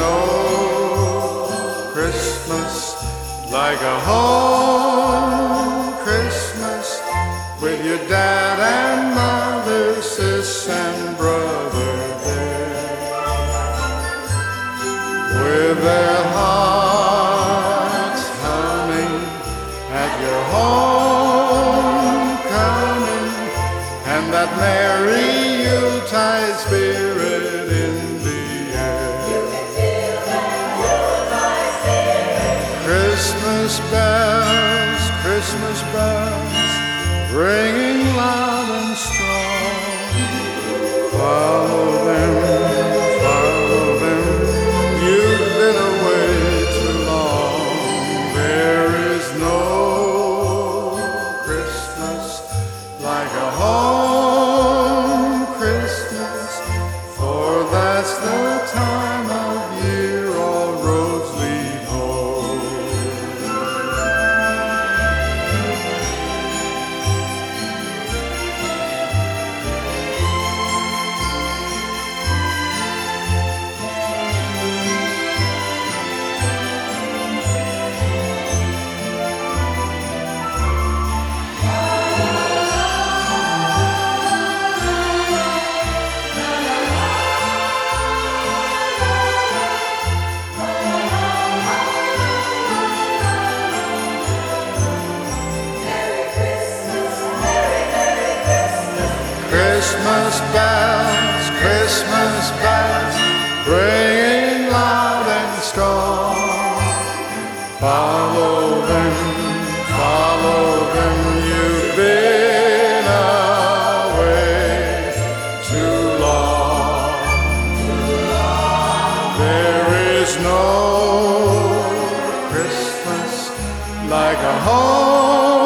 no Christmas like a home Christmas with your dad and mother, sis and brother there, with their hearts humming at your homecoming, and that merry Yuletide spirit in the air. Christmas bells, ringing loud and strong. Follow them, you've been away too long. There is no Christmas like a home Christmas, for that's the time of year all roads lead home. Christmas bells, ringing loud and strong. Follow them, you've been away too long. There is no Christmas like a home